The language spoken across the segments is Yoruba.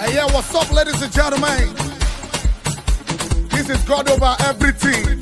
Hey, yeah, what's up, ladies and gentlemen? This is God over everything.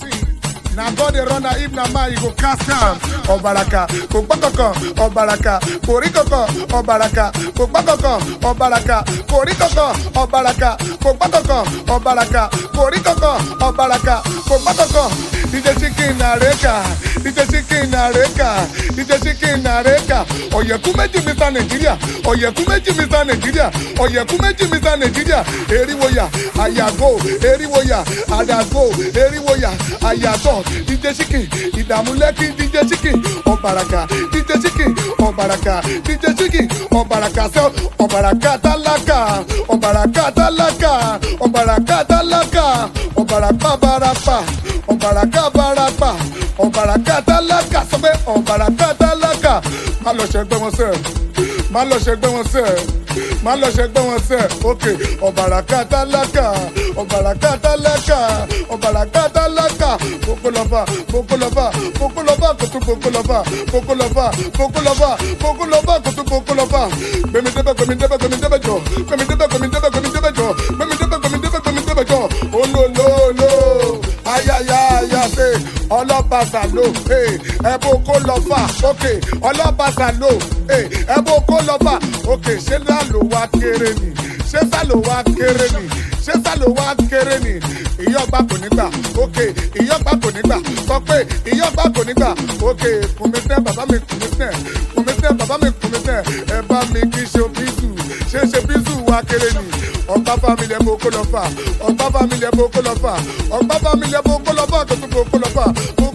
Now God the runner, if na man, you go cast down. Obaraka, Kokoko, Obaraka, Korikoko, Obaraka, Kokoko, Obaraka, Korikoko, Obaraka, Kokoko, Obaraka, Korikoko, Obaraka, Kokoko. DJ Chicken Nareka, DJ Chicken Nareka, DJ Chicken Nareka. Oyekumeji Mr. Nigeria, Oyekumeji Mr. Nigeria, Oyekumeji Mr. Nigeria. Eriwoya, Ayago, Eriwoya, Adago, Eriwoya, Ayago. DJ Chicken, Idamuleki, DJ Chicken, Obaraka, DJ Chicken, Obaraka, DJ Chicken, Obaraka, so Obaraka Talaka, Obaraka Talaka, Obaraka Talaka, Obaraka Barapa, Obaraka Barapa, Obaraka Talaka, Sobe, Obaraka Talaka. Malo shekbe wọn sẹ, malo shekbe wọn sẹ, malo shekbe wọn sẹ. Okay, Obaraka Talaka, Obaraka Talaka, Obaraka Talaka. Bokolova, Bokolova, Bokolova, Kotu Bokolova, Bokolova, Bokolova, Bokolova, Kotu Bokolova. Bemidebe, Bemidebe, Bemidebe jo, Bemidebe, Bemidebe, Bemidebe jo, Bemidebe, Bemidebe, Bemidebe jo. Oh no no no, ayaya say, Ọlọ́pàá ló, ẹ̀bùn kó lọ fà, okay, Ọlọ́pàá ló, ẹ̀bùn kó lọ fà, okay, ṣé sá ló wá kéré ni, ṣé sá ló wá kéré ni, ṣé sá ló wá kéré ni, ìyọ́gbà kò ní gbà, okay, ìyọ́gbà kò ní gbà, sọ pé ìyọ́gbà kò ní gbà, okay, kùmísẹ́ bàbá mi kùmísẹ́, kùmísẹ́ bàbá mi kùmísẹ́, ẹ bá mi kí ṣe bísù, ṣe bísù wá kéré ni, ọgbà family ẹ̀ bó kó lọ fà, ọgbà family ẹ̀ bó kó lọ fà, ọgbà family ẹ̀ bó kó lọ fà, kó tún bó kó lọ fà,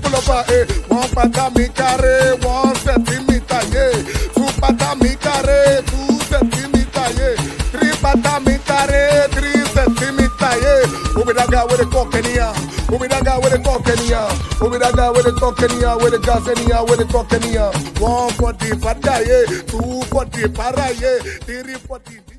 wọ́n pátá mi káré, wọ́n sẹ̀tímítà yé, tún pátá mi káré, tún sẹ̀tímítà yé, tírí pátá mi káré, tírí sẹ̀tímítà yé. Obidaga with the talk Kenya, Obidaga with the talk Kenya, Obidaga with the talk Kenya, with the gas Kenya, with the talk Kenya. 140 fada ye, 240 para ye, 340.